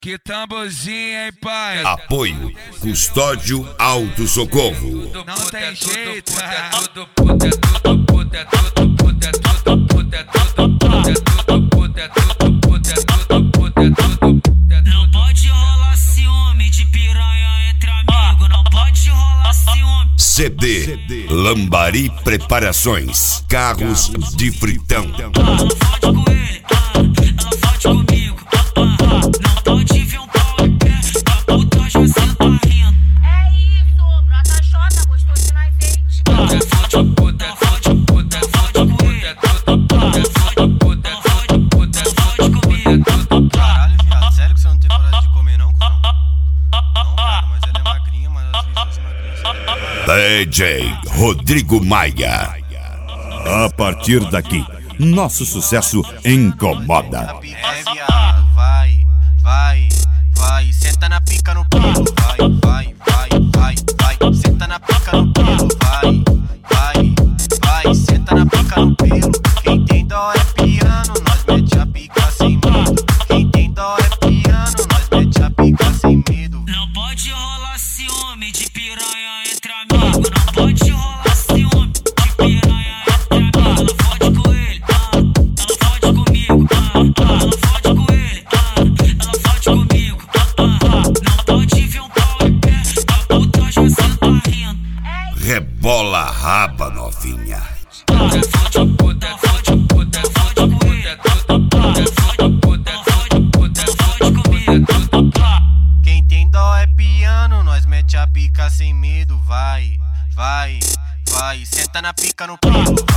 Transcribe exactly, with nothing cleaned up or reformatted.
Que tamborzinho, hein, pai? Apoio Custódio Auto Socorro. Não tem jeito. Não pode rolar ciúme de piranha entre amigos. Não pode rolar ciúme. C D Lambari Preparações. Carros de Fritão. Ela fode com ele, ela fode comigo. Não pode ver um pau em pé, a puta já senta rindo. É isso, brota xota, gostou de nós gente. Ela fode, puta, fode, puta, fode com ele. Ela fode, puta, fode, puta, fode comigo. Caralho, viado, sério que você não tem coragem de comer não, cuzão? Não, viado, mas ela é magrinha, mas às vezes as magrinhas... D J Rodrigo Maia. A partir daqui, nosso sucesso incomoda. É, viado, vai, vai, vai, senta na pica no pelo, vai, vai, vai, vai, vai, senta na pica no pelo, vai, vai, vai, senta na pica no pelo. Quem tem dó é piano, nós mete a pica sem medo. Quem tem dó é piano, nós mete a pica sem medo. Não pode rolar ciúme de piranha entre amigos. Não pode rolar ciúme de piranha entre amigos. Ela fode com ele, ela fode comigo. Ela fode com ele, ela fode comigo. Não pode ver um pau em pé, a puta já senta rindo. Rebola a raba, novinha. Ela fode, puta, fode, puta, fode com ele. Ela fode, puta, fode, puta, fode comigo. Quem tem dó é piano, nós mete a pica sem medo, vai, vai, vai, senta na pica no pelo,